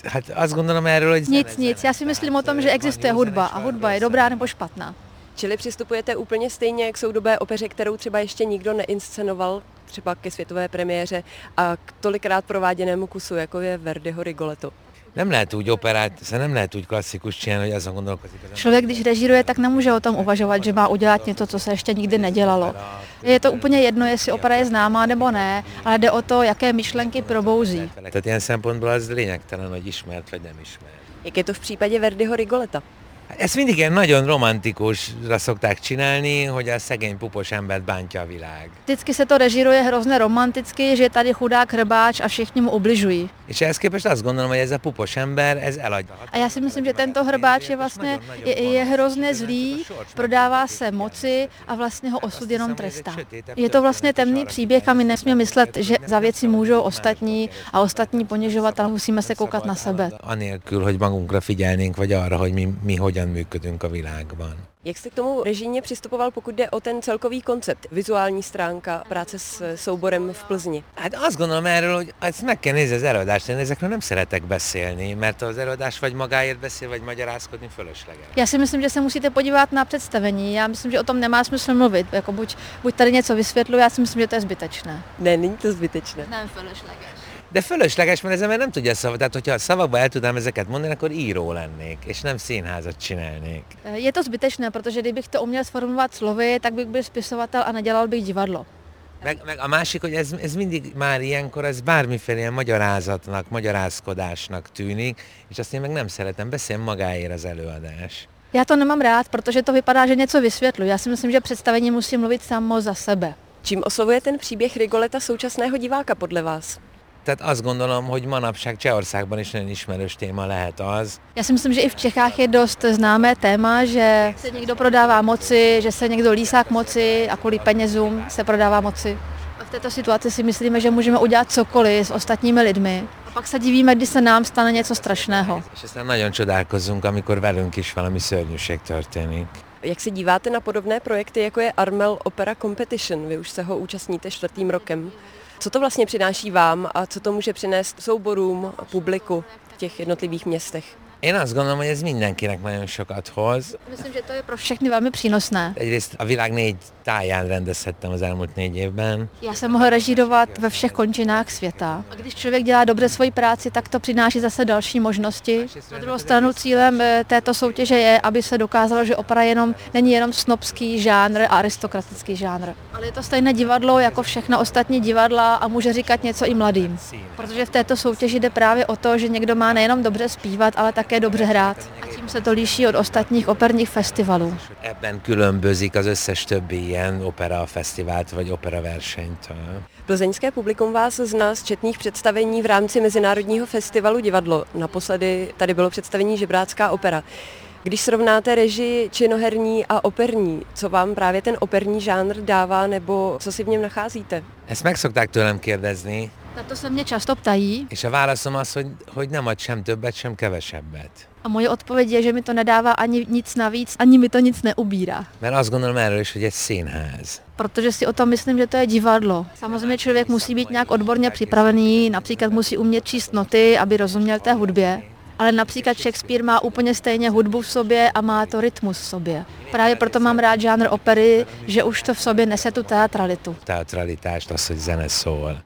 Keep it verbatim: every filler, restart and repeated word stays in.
Hát azt gondolom erről, hogy Nic, zene, nic. zene. Já si myslím o tom, že existuje hudba a hudba je dobrá nebo špatná. Čili přistupujete úplně stejně k soudobé opeře, kterou třeba ještě nikdo neinscenoval, třeba ke světové premiéře a k tolikrát prováděnému kusu, jako je Verdiho Rigoletto. Nem lehet úgy operát, szóval nem lehet úgy klasszikus csinálni, hogy azon gondolkozik. Člověk, když režíruje, tak nemůže o tom uvažovat, že má udělat něco, co se ještě nikdy nedělalo. Je to úplně jedno, jestli opera je známá nebo ne, ale jde o to, jaké myšlenky probouzí. Tehát ilyen szempontból az lényegtelen, hogy ismert vagy nem ismert. Jak je to v případě Verdiho Rigoletta? Ezt mindig ilyen nagyon romantikusra szokták csinálni, hogy a szegény pupos embert bántja a világ. Vždycky se to režíruje hrozně romanticky, že je tady chudák hrbáč a všichni mu ubližují. És ehhez képest azt gondolom, hogy ez a pupos ember, ez eladja. A já si myslím, že tento hrbáč je vlastně je, je hrozně zlý, prodává se moci a vlastně ho osud jenom trestá. Je to vlastně temný příběh a my nesmíme myslet, že za věci můžou ostatní a ostatní ponižovat, ale musíme se koukat na sebe. Anélkül, hogy magunkra figyelnénk, vagy arra, hogy mi, mi hogyan működünk a világban. Jak jste k tomu režijně přistupoval, pokud jde o ten celkový koncept, vizuální stránka práce s souborem v Plzni? Hát azt gondolom erről, hogy ezt meg kell nézni az előadást, én ezekről nem szeretek beszélni, mert az előadás vagy magáért beszél, vagy magyarázkodni fölösleges. Já si myslím, že se musíte podívat na představení. Já myslím, že o tom nemá smysl mluvit. Jako buď, buď tady něco vysvětluji, já si myslím, že to je zbytečné. Ne, není to zbytečné. Ne, fölösleges. De fölösleges, mert ez ember nem tudja szavazni. Tehát, hogyha a szavakba el tudnám ezeket mondani, akkor író lennék, és nem színházat csinálnék. Je to zbytečné, protože kdybych to uměl sformulovat slovy, tak bych byl spisovatel a nedělal bych divadlo. Meg, meg a másik, hogy ez, ez mindig már ilyenkor, ez bármiféle ilyen magyarázatnak, magyarázkodásnak tűnik, és azt én meg nem szeretem, beszélni magáért az előadás. Já to nemám rád, protože to vypadá, že něco vysvětluji. Já si myslím, že představení musí mluvit samo za sebe. Čím oslovuje ten příběh Rigoletta současného diváka podle vás? Tehát azt gondolom, hogy manapság Csehországban is nagyon ismerős téma lehet az. Já si myslím, že i v Čechách je dost známé téma, že se někdo prodává moci, že se někdo lísá k moci a kvůli penězům se prodává moci. A v této situaci si myslíme, že můžeme udělat cokoliv s ostatními lidmi. A pak se divíme, když se nám stane něco strašného. És aztán nagyon csodálkozunk, amikor velünk is valami szörnyűség történik. Jak se díváte na podobné projekty, jako je Armel Opera Competition? Vy už se ho účastníte čtvrtým rokem. Co to vlastně přináší vám a co to může přinést souborům a publiku v těch jednotlivých městech? Én azt gondolom, hogy ez mindenkinek nagyon sokat hoz. Myslím, že to je pro všechny velmi přínosné. Egyrészt a világ négy táján rendezhettem az elmúlt négy évben. Já jsem mohl režírovat ve všech končinách světa. A když člověk dělá dobře svoji práci, tak to přináší zase další možnosti. Na druhou stranu cílem této soutěže je, aby se dokázalo, že opera jenom, není jenom snobský žánr a aristokratický žánr. Ale je to stejné divadlo jako všechna ostatní divadla a může říkat něco i mladým. Protože v této soutěži jde právě o to, že někdo má nejenom dobře zpívat, ale také dobře hrát. A tím se to liší od ostatních operních festivalů. Ebben különbözik az összes többi ilyen opera fesztivált vagy opera versenytől. Plzeňské publikum vás zná z četných představení v rámci Mezinárodního festivalu divadlo. Naposledy tady bylo představení Žebrácká opera. Když srovnáte režii činoherní a operní, co vám právě ten operní žánr dává nebo co si v něm nacházíte? Ezt meg szokták tőlem kérdezni, Na to se mě často ptají és a válaszom az, hogy, hogy nem ad sem többet, sem kevesebbet. a moje odpověď je, že mi to nedává ani nic navíc, ani mi to nic neubírá. Mert azt gondolom erről is, hogy egy színház. Protože si o tom myslím, že to je divadlo. Samozřejmě člověk musí být nějak odborně připravený, například musí umět číst noty, aby rozuměl té hudbě. Ale například Shakespeare má úplně stejně hudbu v sobě a má to rytmus v sobě. Právě proto mám rád žánr opery, že už to v sobě nese tu teatralitu. Teatralitást, az, hogy zene szól.